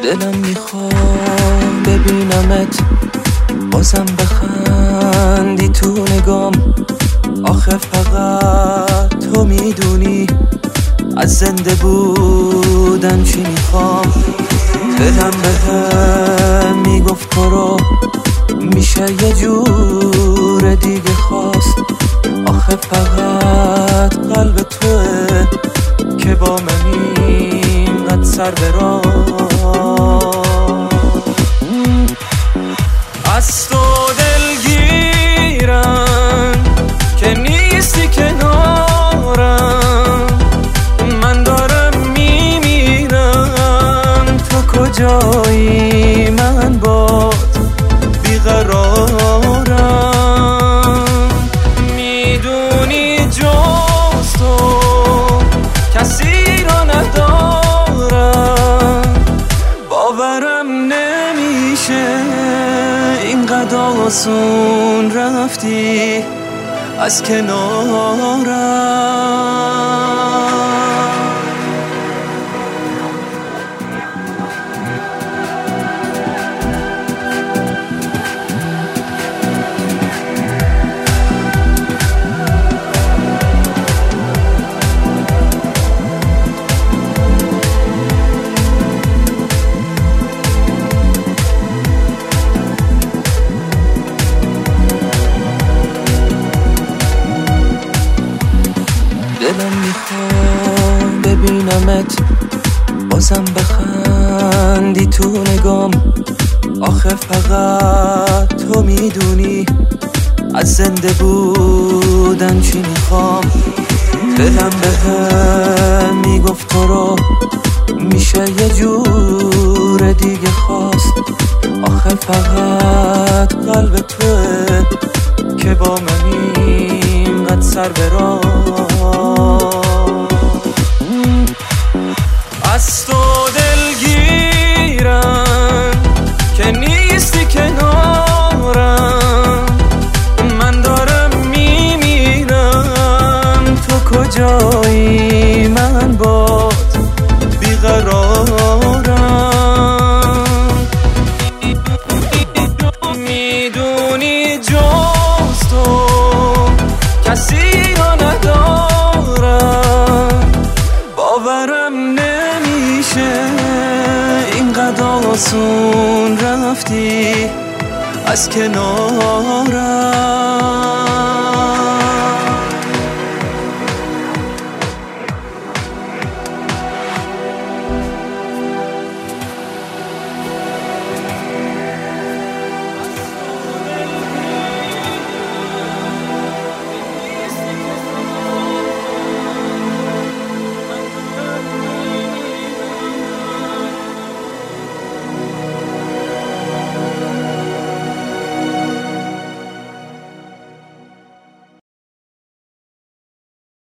دلم میخوام ببینمت بازم بخندی تو نگام. آخه فقط تو میدونی از زنده بودن چی میخوام. دلم بهم میگفت برو، میشه یه جور دیگه خواست. آخه فقط قلب توه که با من اینقدر سر برا. از تو دلگیرم که نیستی کنارم. من دارم میمیرم، تو کجایی؟ من باد بیقرارم. میدونی جز تو کسی رو ندارم. باورم نمیشه اینقدر آسون رفتی از کنارم. دلم میخوام ببینمت بازم بخندی تو نگام. آخه فقط تو میدونی از زنده بودن چی میخوام. دلم بهم میگفت برو، میشه یه جور دیگه خواست. آخه فقط قلب توه که با من اینقدر سر برا. از تو دلگیرم که نیستی کنارم. من دارم میمیرم، تو کجایی؟ من باد بیقرارم. میدونی جز تو کسی رو ندارم. باورم نمیشه اینقدر آسون رفتی از کنارم.